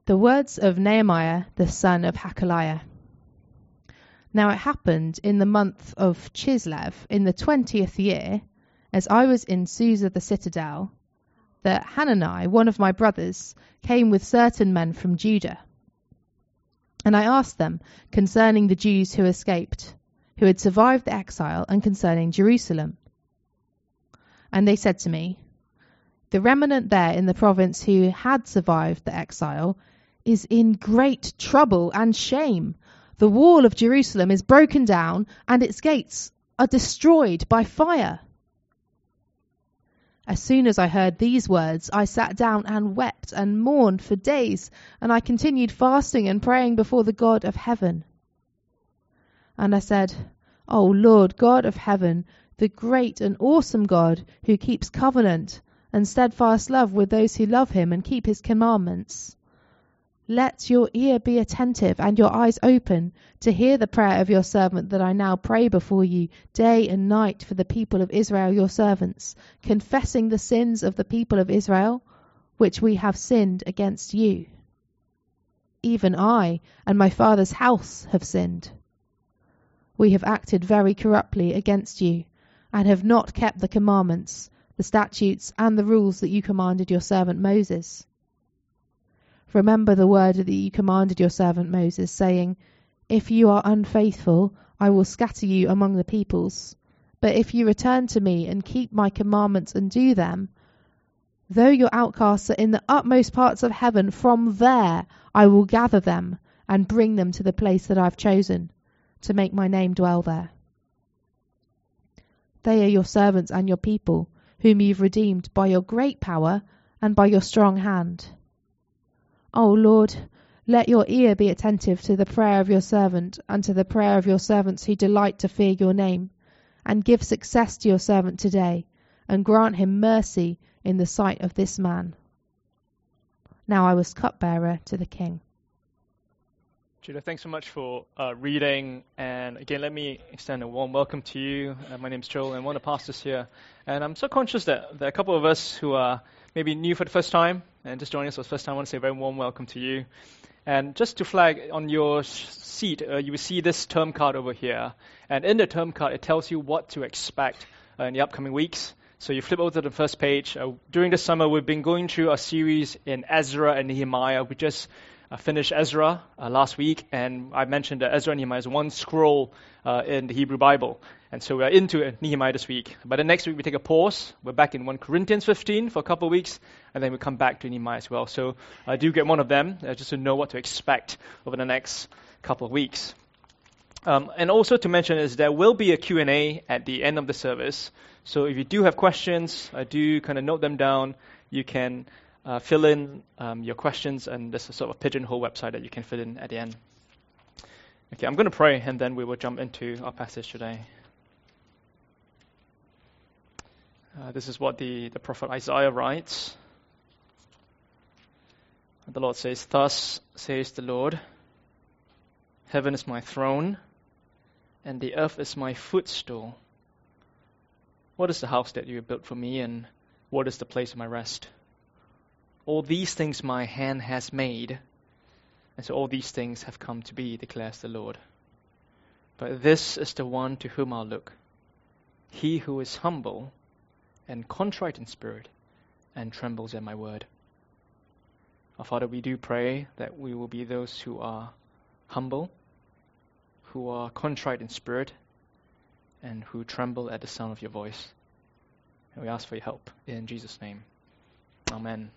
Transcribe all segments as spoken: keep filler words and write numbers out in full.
The words of Nehemiah, the son of Hakaliah. Now it happened in the month of Chislev, in the twentieth year, as I was in Susa the citadel, that Hanani, one of my brothers, came with certain men from Judah. And I asked them concerning the Jews who escaped, who had survived the exile, and concerning Jerusalem. And they said to me, the remnant there in the province who had survived the exile is in great trouble and shame. The wall of Jerusalem is broken down, and its gates are destroyed by fire. As soon as I heard these words, I sat down and wept and mourned for days, and I continued fasting and praying before the God of heaven. And I said, O Lord, God of heaven, the great and awesome God who keeps covenant and steadfast love with those who love him and keep his commandments, let your ear be attentive and your eyes open to hear the prayer of your servant that I now pray before you day and night for the people of Israel, your servants, confessing the sins of the people of Israel, which we have sinned against you. Even I and my father's house have sinned. We have acted very corruptly against you, and have not kept the commandments, the statutes, and the rules that you commanded your servant Moses. Remember the word that you commanded your servant Moses, saying, if you are unfaithful, I will scatter you among the peoples. But if you return to me and keep my commandments and do them, though your outcasts are in the utmost parts of heaven, from there I will gather them and bring them to the place that I have chosen, to make my name dwell there. They are your servants and your people, whom you've redeemed by your great power and by your strong hand. O Lord, let your ear be attentive to the prayer of your servant and to the prayer of your servants who delight to fear your name, and give success to your servant today, and grant him mercy in the sight of this man. Now I was cupbearer to the king. Judah, thanks so much for uh, reading, and again, let me extend a warm welcome to you. Uh, my name's Joel, and one of the pastors here, and I'm so conscious that there are a couple of us who are maybe new for the first time, and just joining us for the first time. I want to say a very warm welcome to you. And just to flag, on your seat, uh, you will see this term card over here, and in the term card, it tells you what to expect uh, in the upcoming weeks. So you flip over to the first page. Uh, during the summer, we've been going through a series in Ezra and Nehemiah. We just I finished Ezra uh, last week, and I mentioned that Ezra and Nehemiah is one scroll uh, in the Hebrew Bible. And so we're into Nehemiah this week. But then next week we take a pause. We're back in First Corinthians fifteen for a couple of weeks, and then we come back to Nehemiah as well. So I uh, do get one of them, uh, just to know what to expect over the next couple of weeks. Um, and also to mention is there will be a Q and A at the end of the service. So if you do have questions, I do kind of note them down. You can Uh, fill in um, your questions, and there's a sort of pigeonhole website that you can fill in at the end. Okay, I'm going to pray, and then we will jump into our passage today. Uh, this is what the, the prophet Isaiah writes. The Lord says, "Thus says the Lord, heaven is my throne, and the earth is my footstool. What is the house that you have built for me, and what is the place of my rest? All these things my hand has made, and so all these things have come to be, declares the Lord. But this is the one to whom I'll look, he who is humble and contrite in spirit and trembles at my word." Our Father, we do pray that we will be those who are humble, who are contrite in spirit, and who tremble at the sound of your voice. And we ask for your help in Jesus' name. Amen.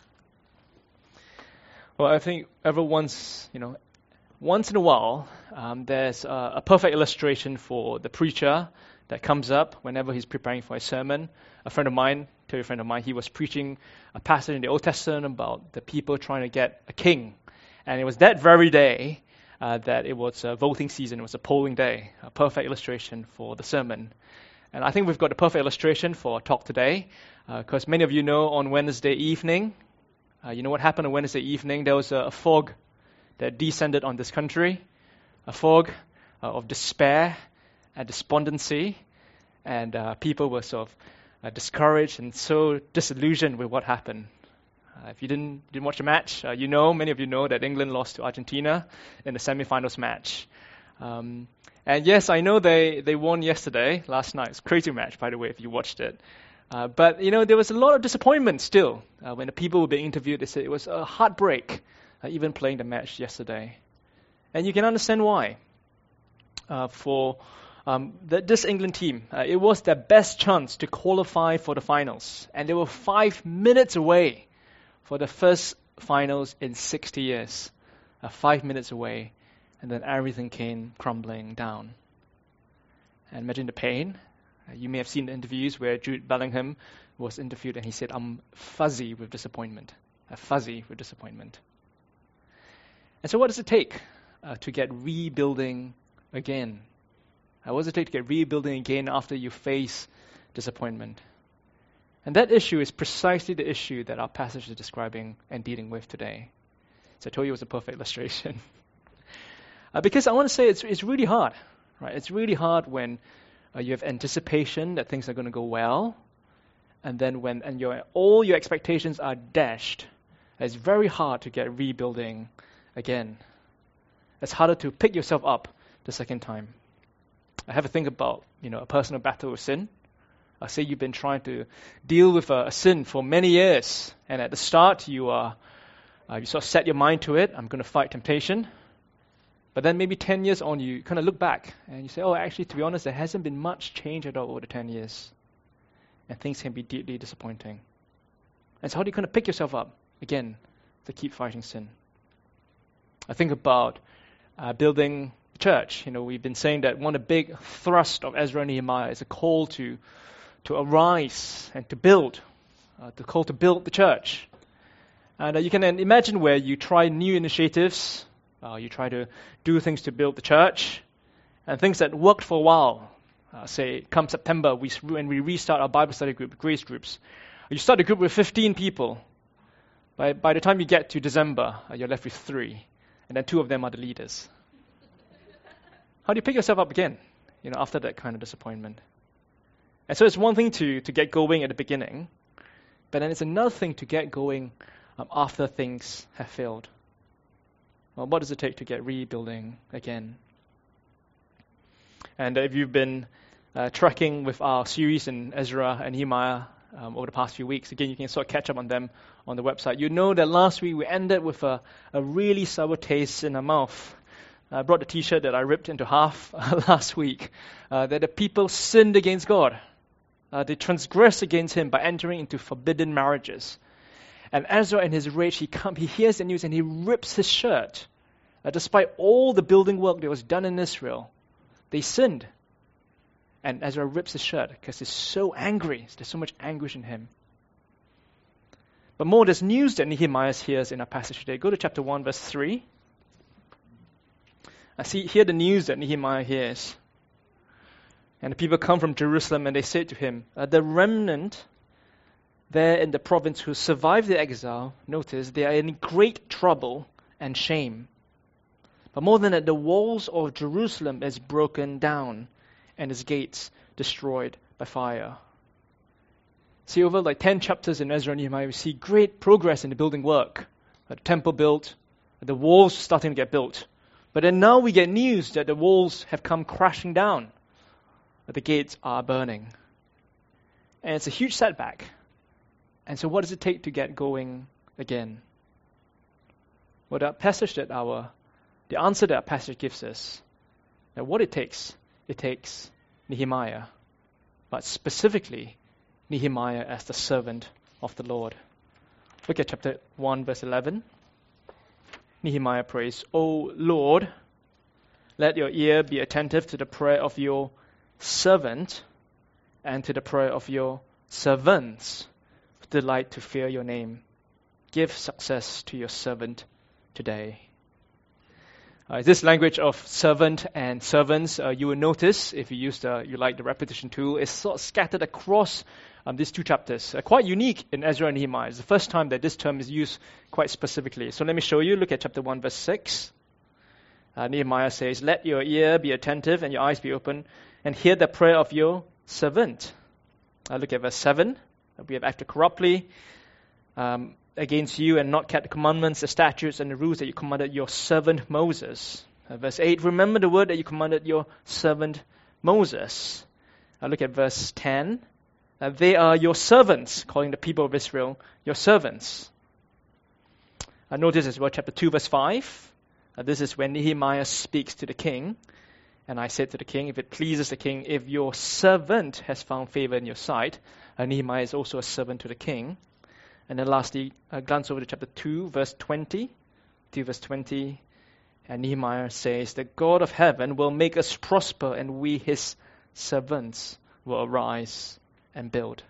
Well, I think every once, you know, once in a while, um, there's a, a perfect illustration for the preacher that comes up whenever he's preparing for a sermon. A friend of mine, tell you a friend of mine, he was preaching a passage in the Old Testament about the people trying to get a king. And it was that very day uh, that it was a voting season. It was a polling day, a perfect illustration for the sermon. And I think we've got the perfect illustration for our talk today, because uh, many of you know on Wednesday evening, Uh, you know what happened on Wednesday evening? There was a, a fog that descended on this country, a fog uh, of despair and despondency, and uh, people were sort of uh, discouraged and so disillusioned with what happened. Uh, if you didn't didn't watch the match, uh, you know, many of you know that England lost to Argentina in the semi-finals match. Um, and yes, I know they, they won yesterday, last night. It's a crazy match, by the way, if you watched it. Uh, but, you know, there was a lot of disappointment still. Uh, when the people were being interviewed, they said it was a heartbreak, uh, even playing the match yesterday. And you can understand why. Uh, for um, the, this England team, uh, it was their best chance to qualify for the finals. And they were five minutes away for the first finals in sixty years. Uh, five minutes away. And then everything came crumbling down. And imagine the pain. Uh, you may have seen the interviews where Jude Bellingham was interviewed and he said, I'm fuzzy with disappointment. Uh, fuzzy with disappointment. And so what does it take uh, to get rebuilding again? Uh, what does it take to get rebuilding again after you face disappointment? And that issue is precisely the issue that our passage is describing and dealing with today. So I told you it was a perfect illustration. Uh, because I want to say it's it's really hard, right? It's really hard when uh, you have anticipation that things are going to go well, and then when and your all your expectations are dashed. It's very hard to get rebuilding again. It's harder to pick yourself up the second time. I have a think about you know a personal battle with sin. I say you've been trying to deal with a, a sin for many years, and at the start you are uh, you sort of set your mind to it. I'm going to fight temptation. But then maybe ten years on, you kind of look back and you say, oh, actually, to be honest, there hasn't been much change at all over the ten years. And things can be deeply disappointing. And so how do you kind of pick yourself up, again, to keep fighting sin? I think about uh, building a church. You know, we've been saying that one of the big thrusts of Ezra and Nehemiah is a call to, to arise and to build, uh, the call to build the church. And uh, you can then imagine where you try new initiatives. Uh, you try to do things to build the church, and things that worked for a while. Uh, say, come September, we, when we restart our Bible study group, grace groups, you start a group with fifteen people. By, by the time you get to December, uh, you're left with three, and then two of them are the leaders. How do you pick yourself up again, you know, after that kind of disappointment? And so it's one thing to, to get going at the beginning, but then it's another thing to get going um, after things have failed. Well, what does it take to get rebuilding again? And if you've been uh, tracking with our series in Ezra and Nehemiah um, over the past few weeks, again, you can sort of catch up on them on the website. You know that last week we ended with a, a really sour taste in our mouth. I brought the t-shirt that I ripped into half last week, uh, that the people sinned against God. Uh, they transgressed against him by entering into forbidden marriages. And Ezra, in his rage, he come, he hears the news and he rips his shirt. Uh, despite all the building work that was done in Israel, they sinned. And Ezra rips his shirt because he's so angry. There's so much anguish in him. But more, there's news that Nehemiah hears in our passage today. Go to chapter one, verse three. I see hear the news that Nehemiah hears. And the people come from Jerusalem and they say to him, uh, the remnant there in the province who survived the exile, notice, they are in great trouble and shame. But more than that, the walls of Jerusalem is broken down and its gates destroyed by fire. See, over like ten chapters in Ezra and Nehemiah, we see great progress in the building work. The temple built, the walls starting to get built. But then now we get news that the walls have come crashing down, that the gates are burning. And it's a huge setback. And so what does it take to get going again? Well, that passage that our, the answer that our passage gives us, that what it takes, it takes Nehemiah, but specifically Nehemiah as the servant of the Lord. Look at chapter one, verse eleven. Nehemiah prays, O Lord, let your ear be attentive to the prayer of your servant and to the prayer of your servants who delight to fear your name. Give success to your servant today. Uh, this language of servant and servants, uh, you will notice, if you use the, you like the repetition tool, is sort of scattered across um, these two chapters. Uh, quite unique in Ezra and Nehemiah. It's the first time that this term is used quite specifically. So let me show you. Look at chapter one, verse six. Uh, Nehemiah says, let your ear be attentive and your eyes be open and hear the prayer of your servant. Uh, look at verse seven. Uh, we have acted corruptly. Um, against you and not kept the commandments, the statutes, and the rules that you commanded your servant Moses. Uh, verse eight, remember the word that you commanded your servant Moses. Uh, look at verse ten. Uh, they are your servants, calling the people of Israel your servants. Uh, notice as well, chapter two, verse five. Uh, this is when Nehemiah speaks to the king. And I said to the king, if it pleases the king, if your servant has found favor in your sight, uh, Nehemiah is also a servant to the king. And then lastly, uh, glance over to chapter two, verse twenty. two verse twenty. And Nehemiah says, the God of heaven will make us prosper, and we, his servants, will arise and build.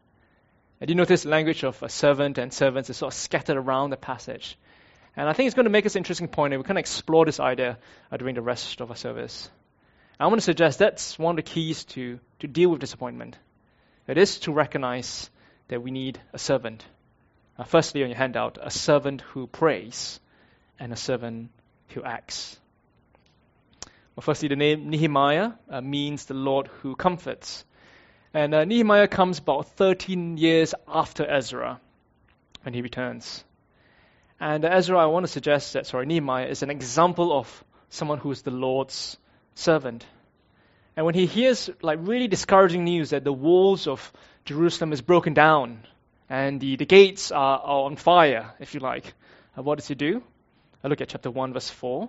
And you notice the language of a servant and servants is sort of scattered around the passage. And I think it's going to make us an interesting point, and we're going to explore this idea uh, during the rest of our service. I want to suggest that's one of the keys to, to deal with disappointment. It is to recognize that we need a servant. Uh, firstly, on your handout, a servant who prays and a servant who acts. Well, firstly, the name Nehemiah uh, means the Lord who comforts. And uh, Nehemiah comes about thirteen years after Ezra when he returns. And uh, Ezra, I want to suggest that, sorry, Nehemiah is an example of someone who is the Lord's servant. And when he hears like really discouraging news that the walls of Jerusalem is broken down and the, the gates are, are on fire, if you like, uh, what does he do? I look at chapter one, verse four.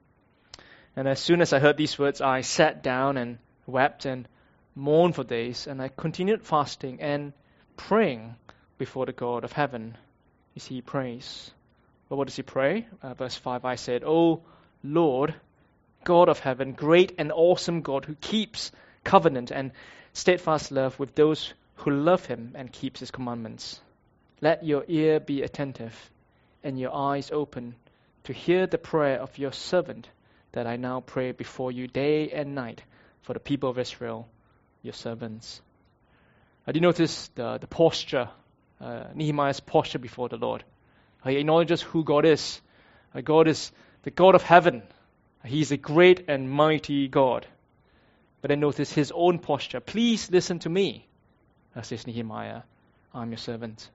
And as soon as I heard these words, I sat down and wept and mourned for days, and I continued fasting and praying before the God of heaven. You see, he prays. Well, what does he pray? Uh, verse five, I said, O Lord, God of heaven, great and awesome God who keeps covenant and steadfast love with those who love him and keeps his commandments. Let your ear be attentive and your eyes open to hear the prayer of your servant that I now pray before you day and night for the people of Israel, your servants. Uh, do you notice the, the posture, uh, Nehemiah's posture before the Lord? Uh, he acknowledges who God is. Uh, God is the God of heaven. He's a great and mighty God. But then notice his own posture. Please listen to me, uh, says Nehemiah. I'm your servant.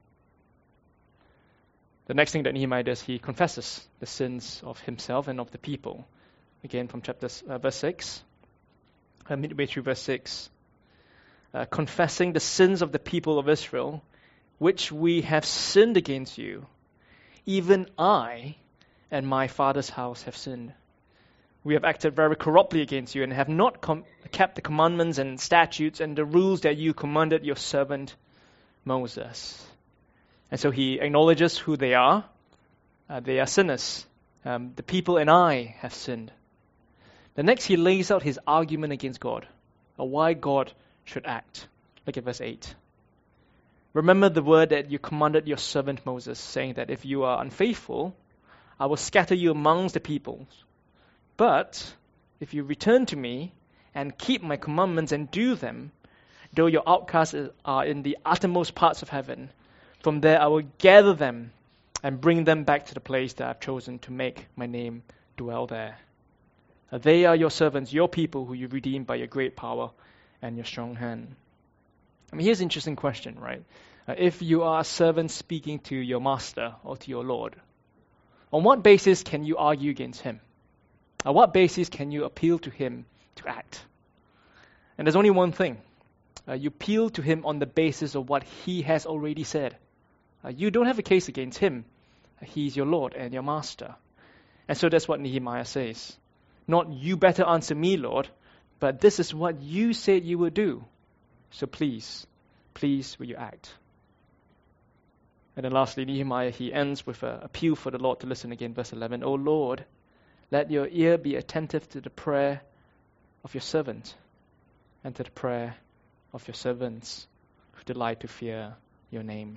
The next thing that Nehemiah does, he confesses the sins of himself and of the people. Again, from chapter uh, verse six, uh, midway through verse six, uh, confessing the sins of the people of Israel, which we have sinned against you. Even I and my father's house have sinned. We have acted very corruptly against you and have not com- kept the commandments and statutes and the rules that you commanded your servant Moses. And so he acknowledges who they are. Uh, they are sinners. Um, the people and I have sinned. The next, he lays out his argument against God, or why God should act. Look at verse eight. Remember the word that you commanded your servant Moses, saying that if you are unfaithful, I will scatter you amongst the peoples. But if you return to me and keep my commandments and do them, though your outcasts are in the uttermost parts of heaven, from there I will gather them and bring them back to the place that I've chosen to make my name dwell there. They are your servants, your people who you redeemed by your great power and your strong hand. I mean, here's an interesting question, right? Uh, if you are a servant speaking to your master or to your Lord, on what basis can you argue against him? On what basis can you appeal to him to act? And there's only one thing. Uh, you appeal to him on the basis of what he has already said. Uh, you don't have a case against him. Uh, he's your Lord and your master. And so that's what Nehemiah says. Not, you better answer me, Lord, but this is what you said you would do. So please, please will you act? And then lastly, Nehemiah, he ends with an appeal for the Lord to listen again. Verse eleven, O Lord, let your ear be attentive to the prayer of your servant and to the prayer of your servants who delight to fear your name.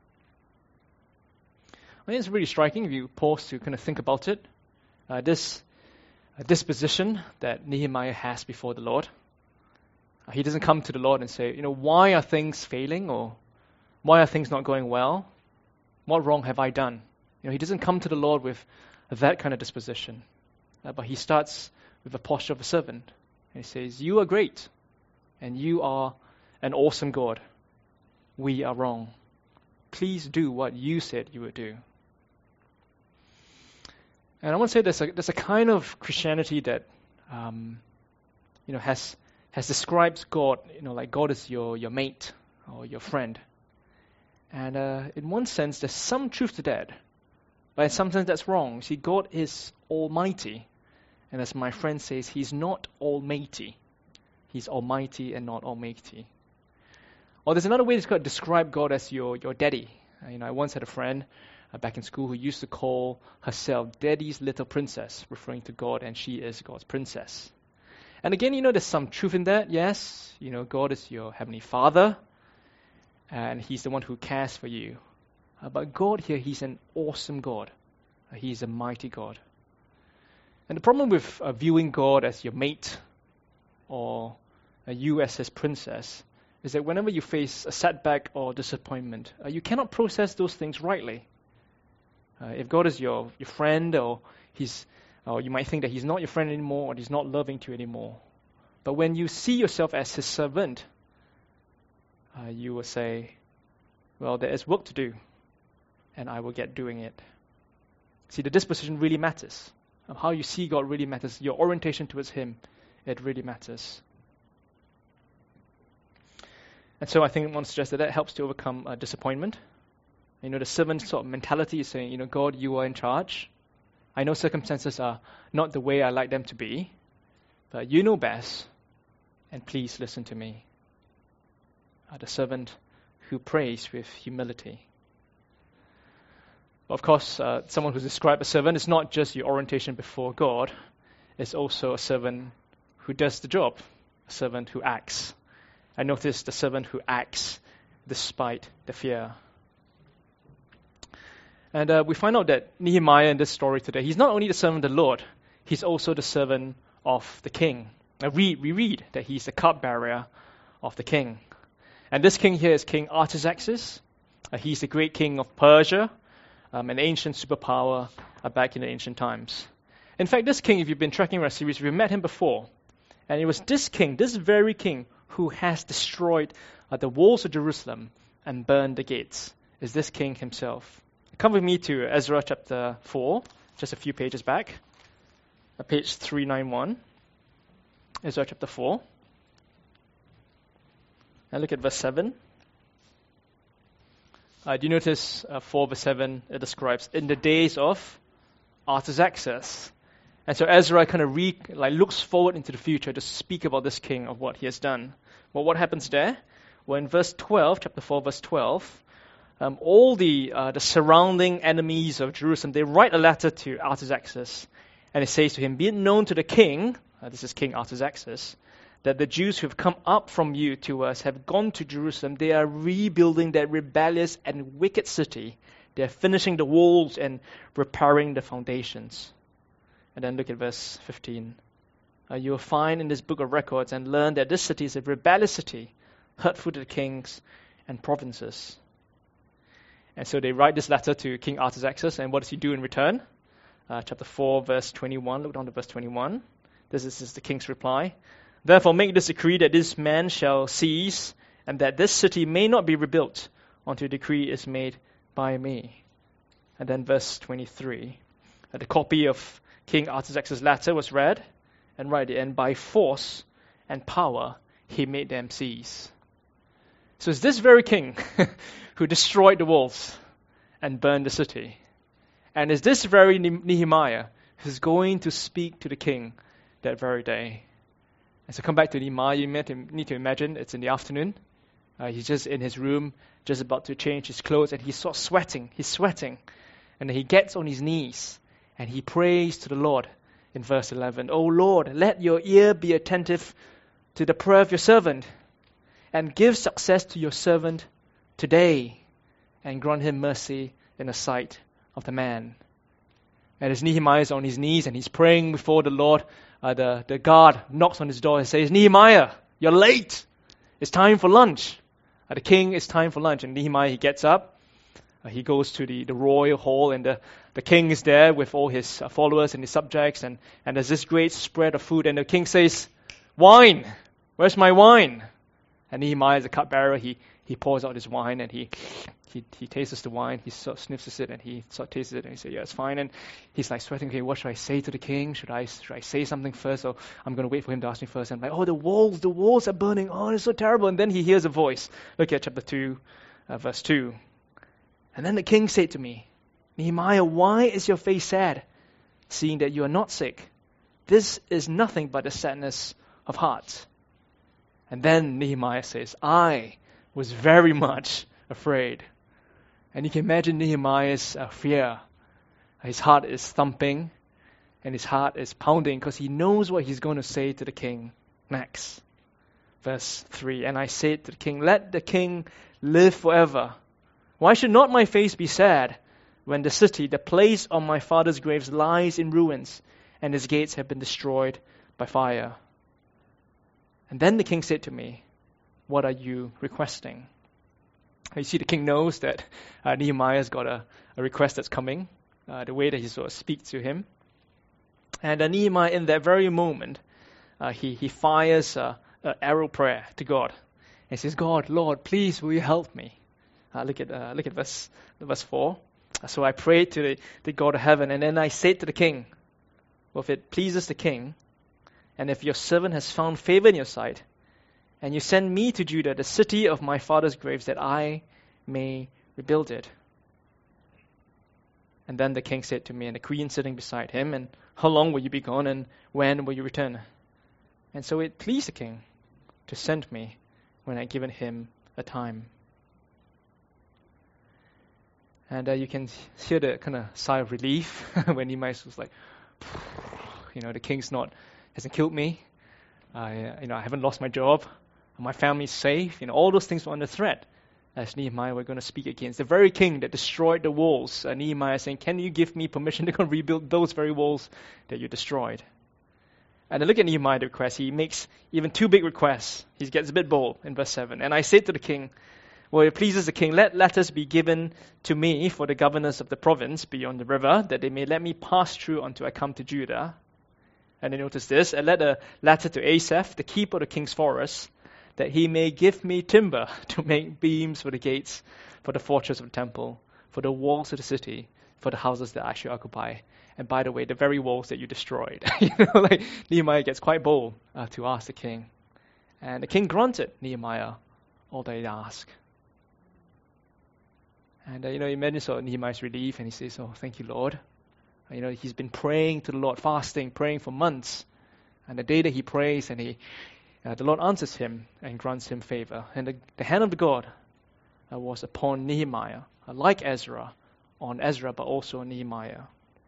I think it's really striking if you pause to kind of think about it. Uh, this uh, disposition that Nehemiah has before the Lord. Uh, he doesn't come to the Lord and say, you know, why are things failing, or why are things not going well? What wrong have I done? You know, he doesn't come to the Lord with that kind of disposition. Uh, but he starts with the posture of a servant. And he says, you are great, and you are an awesome God. We are wrong. please do what you said you would do. And I want to say there's a, there's a kind of Christianity that, um, you know, has has described God, you know, like God is your, your mate or your friend. And uh, in one sense, there's some truth to that. But in some sense, that's wrong. See, God is almighty. And as my friend says, he's not almighty. He's almighty and not almighty. Or there's another way to describe God as your, your daddy. Uh, you know, I once had a friend uh, back in school who used to call herself Daddy's little princess, referring to God, and she is God's princess. And again, you know, there's some truth in that. Yes, you know, God is your heavenly Father, and he's the one who cares for you. Uh, but God here, he's an awesome God. Uh, he's a mighty God. And the problem with uh, viewing God as your mate or uh, you as his princess is that whenever you face a setback or disappointment, uh, you cannot process those things rightly. Uh, if God is your, your friend, or he's, or you might think that he's not your friend anymore, or he's not loving to you anymore. But when you see yourself as his servant, uh, you will say, well, there is work to do, and I will get doing it. See, the disposition really matters. How you see God really matters. Your orientation towards him, it really matters. And so I think I want to suggest that that helps to overcome uh, disappointment. You know, the servant sort of mentality is saying, you know, God, you are in charge. I know circumstances are not the way I like them to be, but you know best, and please listen to me. Uh, the servant who prays with humility. Of course, uh, someone who's described a servant is not just your orientation before God, it's also a servant who does the job, a servant who acts. I notice the servant who acts despite the fear. And uh, we find out that Nehemiah in this story today, he's not only the servant of the Lord, he's also the servant of the king. Now read, we read that he's the cupbearer of the king. And this king here is King Artaxerxes. Uh, he's the great king of Persia, um, an ancient superpower uh, back in the ancient times. In fact, this king, if you've been tracking our series, we've met him before. And it was this king, this very king, who has destroyed uh, the walls of Jerusalem and burned the gates, is this king himself. Come with me to Ezra chapter four, just a few pages back, uh, page three ninety-one. Ezra chapter four. And look at verse seven. Uh, do you notice uh, four verse seven, it describes, in the days of Artaxerxes. And so Ezra kind of re, like looks forward into the future to speak about this king of what he has done. Well, what happens there? Well, in verse twelve, chapter four, verse twelve, um, all the uh, the surrounding enemies of Jerusalem, they write a letter to Artaxerxes, and it says to him, be it known to the king, uh, this is King Artaxerxes, that the Jews who have come up from you to us have gone to Jerusalem. They are rebuilding that rebellious and wicked city. They are finishing the walls and repairing the foundations. And then look at verse fifteen. Uh, you will find in this book of records and learn that this city is a rebellious city, hurtful to the kings and provinces. And so they write this letter to King Artaxerxes, and what does he do in return? Uh, chapter four, verse twenty-one. Look down to verse twenty-one. This is, this is the king's reply. Therefore make this decree that this man shall cease, and that this city may not be rebuilt until a decree is made by me. And then verse twenty-three. Uh, the copy of King Artaxerxes' letter was read, and right at the end, by force and power, he made them cease. So it's this very king who destroyed the walls and burned the city. And it's this very Nehemiah who's going to speak to the king that very day. And so come back to Nehemiah, you need to imagine it's in the afternoon. Uh, he's just in his room, just about to change his clothes, and he's sort of sweating. He's sweating. And then he gets on his knees. And he prays to the Lord in verse eleven. O Lord, let your ear be attentive to the prayer of your servant, and give success to your servant today, and grant him mercy in the sight of the man. And as Nehemiah is on his knees and he's praying before the Lord, uh, the, the guard knocks on his door and says, Nehemiah, you're late. It's time for lunch. Uh, the king, it's time for lunch. And Nehemiah, he gets up. Uh, he goes to the, the royal hall, and the, the king is there with all his uh, followers and his subjects, and, and there's this great spread of food, and the king says, wine, where's my wine? And Nehemiah, the cupbearer, he, he pours out his wine and he he, he tastes the wine, he sort of sniffs it and he sort of tastes it and he says, yeah, it's fine. And he's like sweating, okay, what should I say to the king? Should I should I say something first? Or I'm going to wait for him to ask me first. And I'm like, oh, the walls, the walls are burning. Oh, it's so terrible. And then he hears a voice. Look at chapter two, uh, verse two. And then the king said to me, Nehemiah, why is your face sad, seeing that you are not sick? This is nothing but a sadness of heart. And then Nehemiah says, I was very much afraid. And you can imagine Nehemiah's uh, fear. His heart is thumping and his heart is pounding because he knows what he's going to say to the king next. Verse three, and I said to the king, let the king live forever. Why should not my face be sad when the city, the place of my father's graves, lies in ruins and his gates have been destroyed by fire? And then the king said to me, what are you requesting? You see, the king knows that uh, Nehemiah's got a, a request that's coming, uh, the way that he sort of speaks to him. And uh, Nehemiah, in that very moment, uh, he, he fires uh, an arrow prayer to God. And he says, God, Lord, please, will you help me? Uh, look at uh, look at verse, verse four. So I prayed to the, the God of heaven, and then I said to the king, well, if it pleases the king, and if your servant has found favor in your sight, and you send me to Judah, the city of my father's graves, that I may rebuild it. And then the king said to me, and the queen sitting beside him, and how long will you be gone, and when will you return? And so it pleased the king to send me when I had given him a time. And uh, you can hear the kind of sigh of relief when Nehemiah was like, you know, the king's not, hasn't killed me. I, uh, you know, I haven't lost my job. My family's safe. You know, all those things were under threat. As Nehemiah were going to speak against the very king that destroyed the walls. Uh, Nehemiah saying, can you give me permission to go and rebuild those very walls that you destroyed? And then look at Nehemiah's request. He makes even two big requests. He gets a bit bold in verse seven. And I said to the king, well, it pleases the king, let letters be given to me for the governors of the province beyond the river, that they may let me pass through until I come to Judah. And then notice this, and let a letter to Asaph, the keeper of the king's forest, that he may give me timber to make beams for the gates, for the fortress of the temple, for the walls of the city, for the houses that I should occupy. And by the way, the very walls that you destroyed. you know, like Nehemiah gets quite bold uh, to ask the king. And the king granted Nehemiah all that he asked. And uh, you know, imagine sort of Nehemiah's relief, and he says, oh, thank you, Lord. Uh, you know, he's been praying to the Lord, fasting, praying for months. And the day that he prays, and he Uh, the Lord answers him and grants him favor. And the, the hand of God uh, was upon Nehemiah, uh, like Ezra, on Ezra, but also on Nehemiah.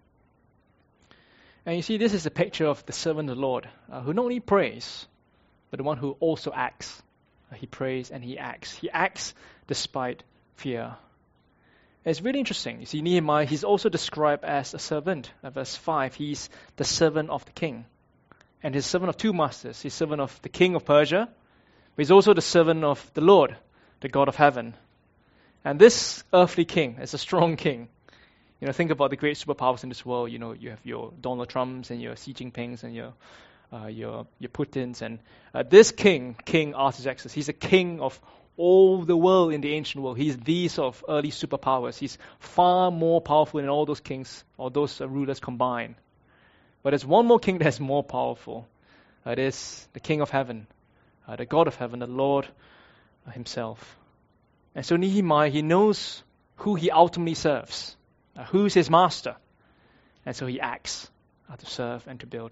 And you see, this is a picture of the servant of the Lord, uh, who not only prays, but the one who also acts. Uh, he prays and he acts. He acts despite fear. And it's really interesting. You see, Nehemiah, he's also described as a servant. Uh, verse five, he's the servant of the king. And he's servant of two masters. He's servant of the king of Persia, but he's also the servant of the Lord, the God of heaven. And this earthly king is a strong king. You know, think about the great superpowers in this world. You know, you have your Donald Trumps and your Xi Jinpings and your uh, your your Putins. And uh, this king, King Artaxerxes, he's a king of all the world in the ancient world. He's the sort of early superpowers. He's far more powerful than all those kings or those uh, rulers combined. But there's one more king that's more powerful. Uh, it is the King of heaven, uh, the God of heaven, the Lord uh, himself. And so Nehemiah, he knows who he ultimately serves, uh, who's his master. And so he acts uh, to serve and to build.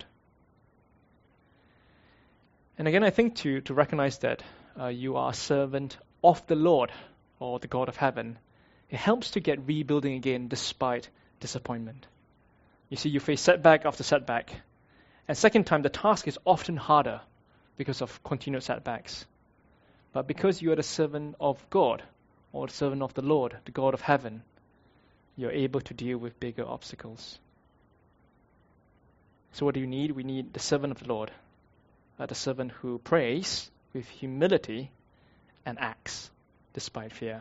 And again, I think to, to recognize that uh, you are a servant of the Lord, or the God of heaven, it helps to get rebuilding again despite disappointment. You see, you face setback after setback. And second time, the task is often harder because of continued setbacks. But because you are the servant of God, or the servant of the Lord, the God of heaven, you're able to deal with bigger obstacles. So what do you need? We need the servant of the Lord, uh, the servant who prays with humility and acts despite fear.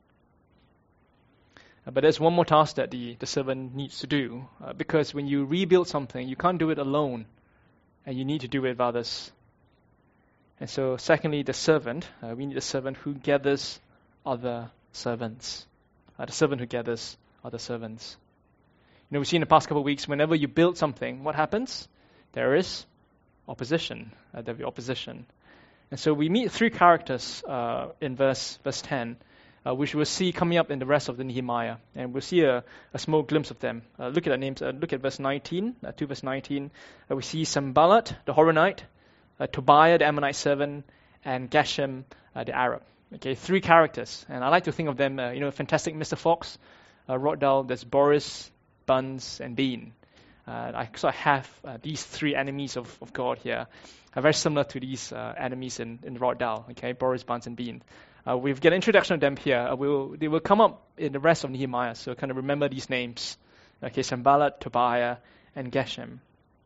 But there's one more task that the, the servant needs to do, uh, because when you rebuild something, you can't do it alone, and you need to do it with others. And so secondly, the servant, uh, we need a servant who gathers other servants. Uh, the servant who gathers other servants. You know, we've seen in the past couple of weeks, whenever you build something, what happens? There is opposition. Uh, there'll be opposition. And so we meet three characters uh, in verse verse ten, uh, which we'll see coming up in the rest of the Nehemiah. And we'll see a, a small glimpse of them. Uh, look at their names. Uh, look at verse nineteen, uh, to verse nineteen. Uh, we see Sanballat, the Horonite, uh, Tobiah, the Ammonite servant, and Geshem, uh, the Arab. Okay, three characters. And I like to think of them, uh, you know, Fantastic Mister Fox, uh, wrote down there's Boris, Buns, and Bean. Uh, I sort of have uh, these three enemies of, of God here, are very similar to these uh, enemies in, in Roald Dahl, okay, Boris, Buns, and Bean. Uh, we've got an introduction of them here. Uh, we'll, they will come up in the rest of Nehemiah, so kind of remember these names. Okay, Sanballat, Tobiah, and Geshem.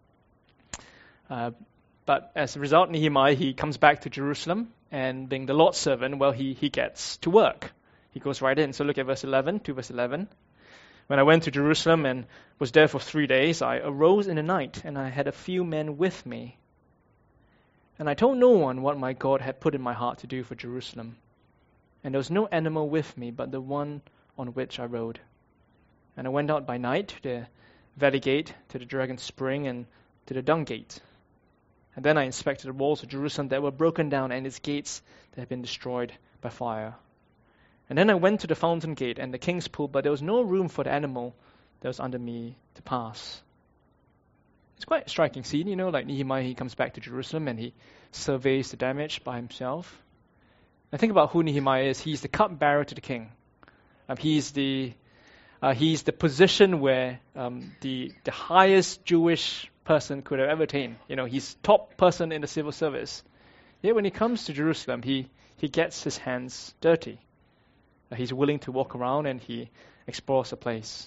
Uh, but as a result, Nehemiah, he comes back to Jerusalem, and being the Lord's servant, well, he, he gets to work. He goes right in. So look at verse eleven, to verse eleven. When I went to Jerusalem and was there for three days, I arose in the night, and I had a few men with me. And I told no one what my God had put in my heart to do for Jerusalem. And there was no animal with me but the one on which I rode. And I went out by night to the valley gate, to the dragon spring, and to the dung gate. And then I inspected the walls of Jerusalem that were broken down, and its gates that had been destroyed by fire. And then I went to the fountain gate and the king's pool, but there was no room for the animal that was under me to pass. It's quite a striking scene, you know, like Nehemiah, he comes back to Jerusalem and he surveys the damage by himself. Now think about who Nehemiah is. He's the cupbearer to the king. Um, he's the uh, he's the position where um, the the highest Jewish person could have ever attained. You know, he's top person in the civil service. Yet when he comes to Jerusalem, he he gets his hands dirty. Uh, he's willing to walk around and he explores the place.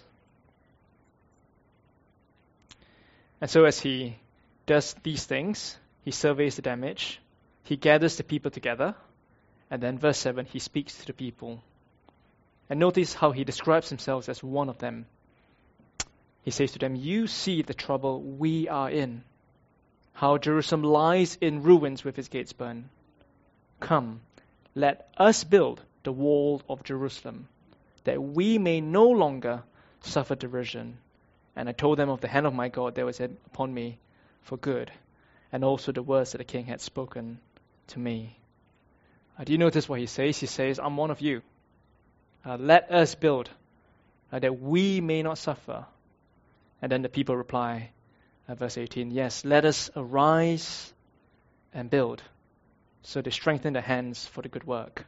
And so as he does these things, he surveys the damage, he gathers the people together, and then verse seven, he speaks to the people. And notice how he describes himself as one of them. He says to them, "You see the trouble we are in, how Jerusalem lies in ruins with its gates burned. Come, let us build the wall of Jerusalem, that we may no longer suffer derision." And I told them of the hand of my God that was upon me for good, and also the words that the king had spoken to me. Uh, do you notice what he says? He says, "I'm one of you. Uh, let us build, uh, that we may not suffer." And then the people reply, uh, verse eighteen, "Yes, let us arise and build." So they strengthen their hands for the good work.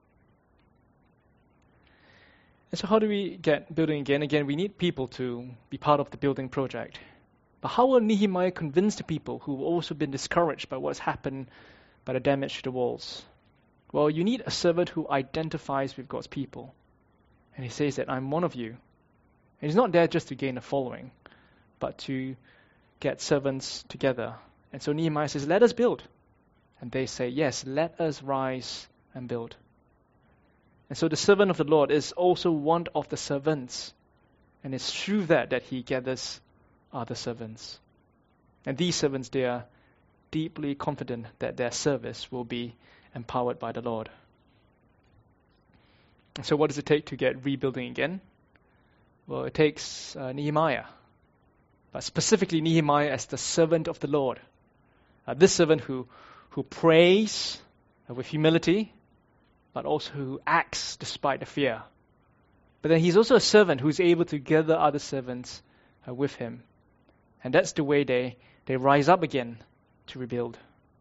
And so how do we get building again? Again, we need people to be part of the building project. But how will Nehemiah convince the people who have also been discouraged by what's happened by the damage to the walls? Well, you need a servant who identifies with God's people. And he says that I'm one of you. And he's not there just to gain a following, but to get servants together. And so Nehemiah says, "Let us build." And they say, "Yes, let us rise and build." And so the servant of the Lord is also one of the servants. And it's through that that he gathers other servants. And these servants, they are deeply confident that their service will be empowered by the Lord. And so what does it take to get rebuilding again? Well, it takes uh, Nehemiah. But specifically Nehemiah as the servant of the Lord. Uh, this servant who, who prays uh, with humility, but also who acts despite the fear. But then he's also a servant who's able to gather other servants uh, with him. And that's the way they, they rise up again to rebuild.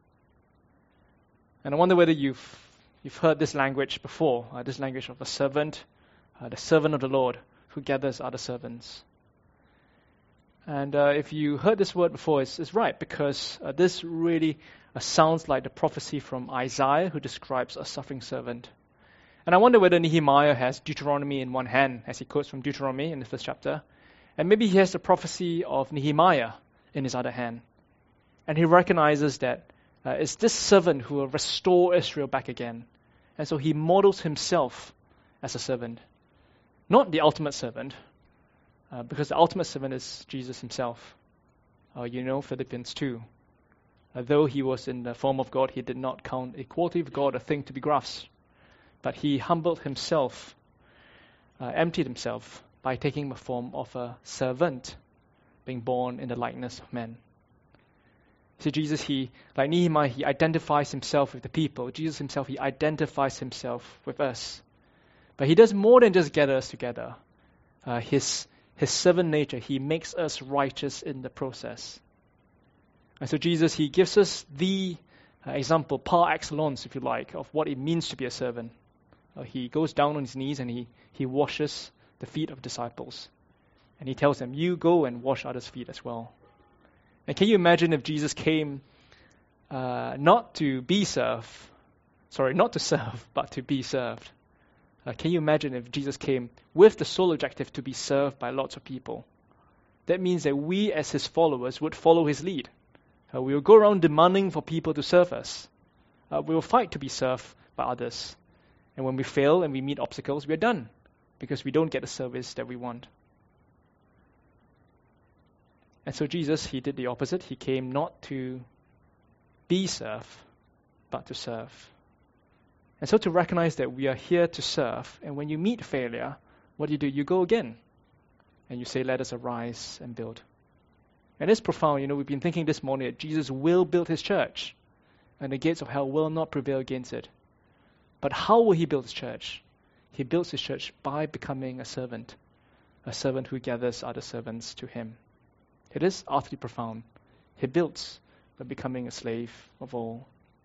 And I wonder whether you've you've heard this language before, uh, this language of a servant, uh, the servant of the Lord who gathers other servants. And uh, if you heard this word before, it's, it's right, because uh, this really uh, sounds like the prophecy from Isaiah who describes a suffering servant. And I wonder whether Nehemiah has Deuteronomy in one hand, as he quotes from Deuteronomy in the first chapter. And maybe he has the prophecy of Nehemiah in his other hand. And he recognizes that uh, it's this servant who will restore Israel back again. And so he models himself as a servant. Not the ultimate servant, uh, because the ultimate servant is Jesus himself. Uh, you know, Philippians two. Uh, though he was in the form of God, he did not count equality with God a thing to be grasped, but he humbled himself, uh, emptied himself by taking the form of a servant, being born in the likeness of men. See, Jesus, he, like Nehemiah, he identifies himself with the people. Jesus himself, he identifies himself with us. But he does more than just gather us together. Uh, his, his servant nature, he makes us righteous in the process. And so Jesus, he gives us the uh, example, par excellence, if you like, of what it means to be a servant. Uh, he goes down on his knees and he, he washes the feet of disciples. And he tells them, you go and wash others' feet as well. And can you imagine if Jesus came uh, not to be served, sorry, not to serve, but to be served? Uh, can you imagine if Jesus came with the sole objective to be served by lots of people? That means that we as his followers would follow his lead. Uh, we will go around demanding for people to serve us. Uh, we will fight to be served by others. And when we fail and we meet obstacles, we are done because we don't get the service that we want. And so Jesus, he did the opposite. He came not to be served, but to serve. And so to recognize that we are here to serve, and when you meet failure, what do you do? You go again. And you say, let us arise and build. And it's profound. You know, we've been thinking this morning that Jesus will build his church, and the gates of hell will not prevail against it. But how will he build his church? He builds his church by becoming a servant, a servant who gathers other servants to him. It is utterly profound. He builds by becoming a slave of all.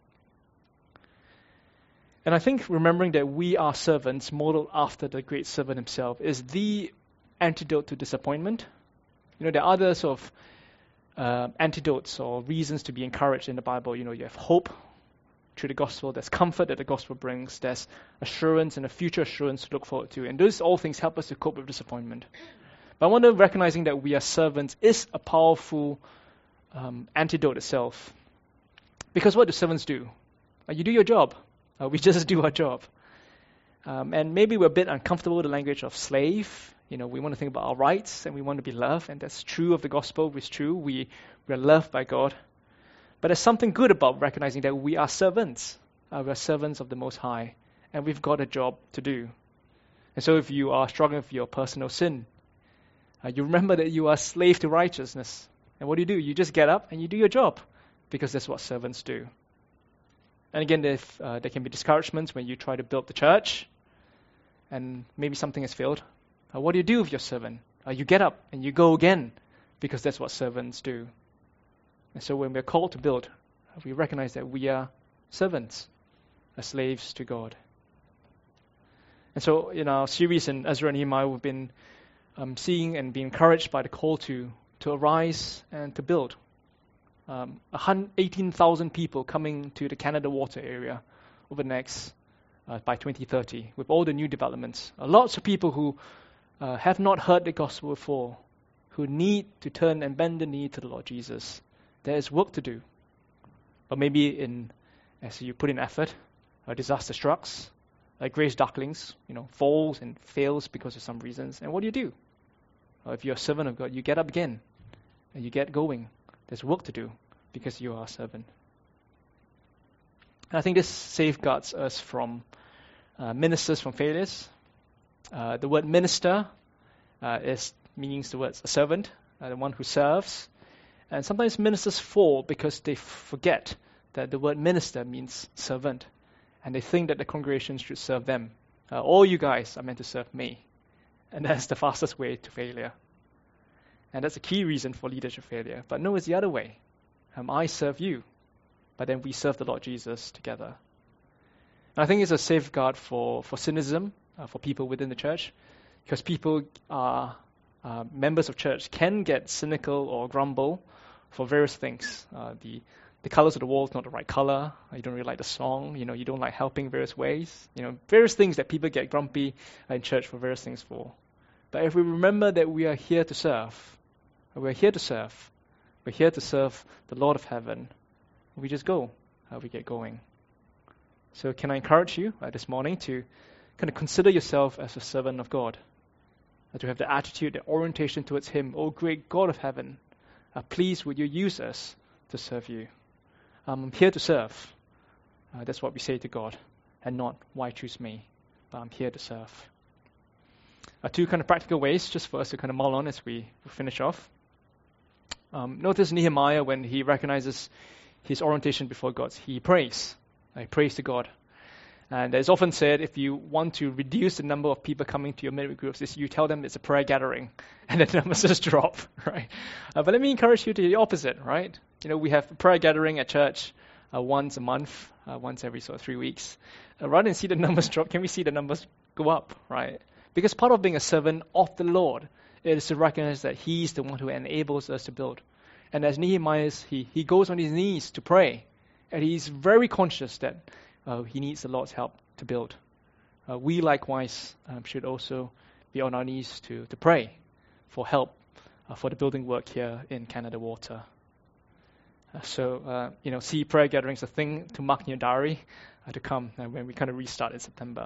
And I think remembering that we are servants modeled after the great servant himself is the antidote to disappointment. You know, there are other sort of uh, antidotes or reasons to be encouraged in the Bible. You know, you have hope through the gospel. There's comfort that the gospel brings. There's assurance and a future assurance to look forward to. And those all things help us to cope with disappointment. But I wonder, recognizing that we are servants is a powerful um, antidote itself. Because what do servants do? Uh, you do your job. Uh, we just do our job. Um, and maybe we're a bit uncomfortable with the language of slave. You know, we want to think about our rights and we want to be loved. And that's true of the gospel. It's true. We, we're loved by God. But there's something good about recognizing that we are servants. Uh, we are servants of the Most High. And we've got a job to do. And so if you are struggling with your personal sin, uh, you remember that you are a slave to righteousness. And what do you do? You just get up and you do your job. Because that's what servants do. And again, if, uh, there can be discouragements when you try to build the church. And maybe something has failed. Uh, what do you do with your servant? Uh, you get up and you go again. Because that's what servants do. And so when we're called to build, we recognize that we are servants, as slaves to God. And so in our series in Ezra and Nehemiah, we've been um, seeing and being encouraged by the call to, to arise and to build. Um, eighteen thousand people coming to the Canada Water area over the next, uh, by twenty thirty, with all the new developments. Uh, lots of people who uh, have not heard the gospel before, who need to turn and bend the knee to the Lord Jesus. There is work to do. But maybe in, as you put in effort, a disaster strikes, like Grace Ducklings, you know, falls and fails because of some reasons. And what do you do? Well, if you're a servant of God, you get up again and you get going. There's work to do because you are a servant. And I think this safeguards us from uh, ministers from failures. Uh, the word minister uh, is means the word a servant, uh, the one who serves. And sometimes ministers fall because they forget that the word minister means servant. And they think that the congregation should serve them. Uh, all you guys are meant to serve me. And that's the fastest way to failure. And that's a key reason for leadership failure. But no, it's the other way. Um, I serve you. But then we serve the Lord Jesus together. And I think it's a safeguard for, for cynicism, uh, for people within the church. Because people are, uh, members of church can get cynical or grumble for various things. Uh, the the colors of the wall is not the right color. You don't really like the song. You know, you don't like helping various ways. You know, various things that people get grumpy in church for various things for. But if we remember that we are here to serve, we're here to serve. We're here to serve the Lord of heaven. We just go. Uh, we get going. So can I encourage you uh, this morning to kind of consider yourself as a servant of God. Uh, to have the attitude, the orientation towards Him. Oh, great God of heaven, uh, please would you use us to serve you. Um, I'm here to serve. Uh, that's what we say to God. and not why choose me, but I'm here to serve. Uh, two kind of practical ways just for us to kind of mull on as we finish off. Um, notice Nehemiah, when he recognizes his orientation before God, he prays. Uh, he prays to God. And it's often said, if you want to reduce the number of people coming to your midweek groups, is you tell them it's a prayer gathering, and the numbers just drop, right? Uh, but let me encourage you to do the opposite, right? You know, we have a prayer gathering at church uh, once a month, uh, once every sort of three weeks. Uh, rather than see the numbers drop, can we see the numbers go up, right? Because part of being a servant of the Lord is to recognize that He's the one who enables us to build. And as Nehemiah, he, he goes on his knees to pray, and he's very conscious that Uh, he needs the Lord's help to build. Uh, we likewise um, should also be on our knees to, to pray for help uh, for the building work here in Canada Water. Uh, so, uh, you know, see prayer gatherings a thing to mark in your diary uh, to come uh, when we kind of restart in September.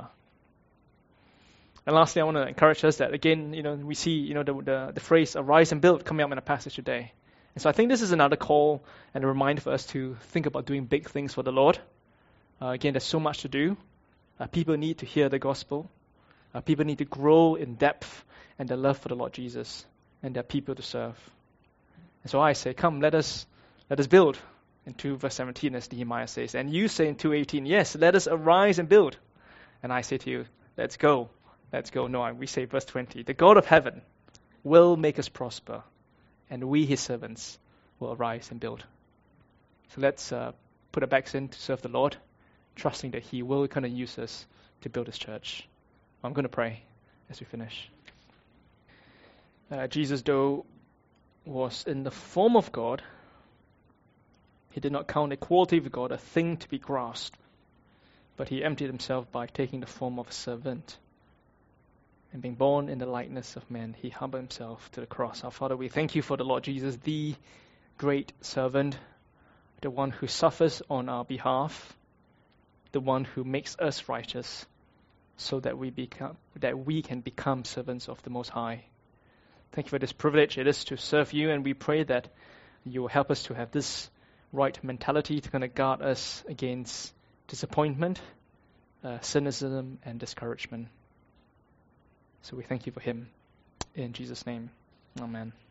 And lastly, I want to encourage us that, again, you know, we see, you know, the, the, the phrase arise and build coming up in a passage today. And so I think this is another call and a reminder for us to think about doing big things for the Lord. Uh, again, there's so much to do. Uh, people need to hear the gospel. Uh, people need to grow in depth and their love for the Lord Jesus, and their people to serve. And so I say, come, let us let us build. In two verse seventeen, as Nehemiah says. And you say in two eighteen, yes, let us arise and build. And I say to you, let's go. Let's go. No, we say verse twenty, the God of heaven will make us prosper, and we, his servants, will arise and build. So let's uh, put our backs in to serve the Lord, trusting that he will kind of use us to build his church. I'm going to pray as we finish. Uh, Jesus, though, was in the form of God, he did not count equality with God a thing to be grasped, but he emptied himself by taking the form of a servant. And being born in the likeness of men, he humbled himself to the cross. Our Father, we thank you for the Lord Jesus, the great servant, the one who suffers on our behalf, the one who makes us righteous, so that we become that we can become servants of the Most High. Thank you for this privilege it is to serve you, and we pray that you will help us to have this right mentality to kind of guard us against disappointment, uh, cynicism, and discouragement. So we thank you for him. In Jesus' name, amen.